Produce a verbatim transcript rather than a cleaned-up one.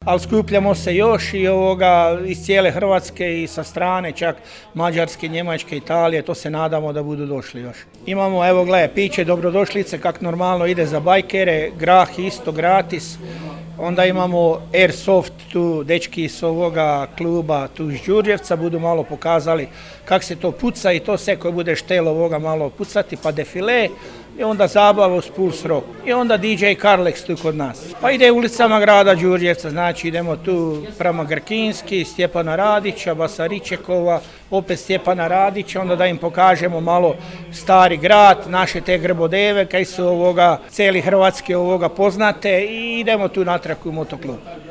ali skupljamo se još i ovoga iz cijele Hrvatske i sa strane, čak Mađarske, Njemačke, Italije, to se nadamo da budu došli još. Imamo, evo gledaj, piće dobrodošlice, kak normalno ide za bajkere, grah isto gratis. Onda imamo Airsoft, tu dečki iz ovoga kluba tu iz Đurđevca budu malo pokazali kako se to puca i to sve koje bude štelo ovoga malo pucati, pa defile i onda zabava uz Puls Rock. I onda D J Karlex tu kod nas. Pa ide ulicama grada Đurđevca, znači idemo tu prema Grkinski, Stjepana Radića, Basaričekova, opet Stjepana Radića, onda da im pokažemo malo stari grad, naše te grbodeve, kaj su ovoga, cijeli Hrvatske ovoga poznate i idemo tu natrag u motoklub.